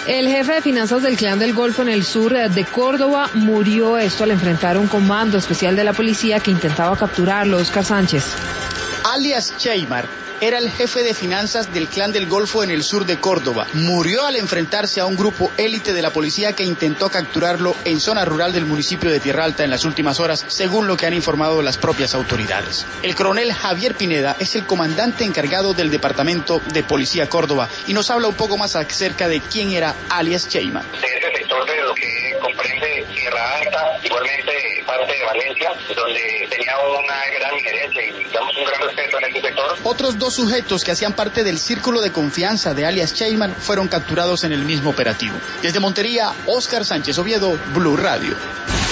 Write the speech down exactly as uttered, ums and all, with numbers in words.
El jefe de finanzas del Clan del Golfo en el sur de Córdoba murió esto al enfrentar a un comando especial de la policía que intentaba capturarlo. Oscar Sánchez. Alias Cheymar era el jefe de finanzas del Clan del Golfo en el sur de Córdoba. Murió al enfrentarse a un grupo élite de la policía que intentó capturarlo en zona rural del municipio de Tierra Alta en las últimas horas, según lo que han informado las propias autoridades. El coronel Javier Pineda es el comandante encargado del Departamento de Policía Córdoba y nos habla un poco más acerca de quién era alias Cheymar. De ese sector de lo que comprende Tierra Alta, igualmente parte de Valencia, donde tenía una gran injerencia y damos un gran respeto en este sector. Otros dos sujetos que hacían parte del círculo de confianza de alias Cheymar fueron capturados en el mismo operativo. Desde Montería, Oscar Sánchez Oviedo, Blue Radio.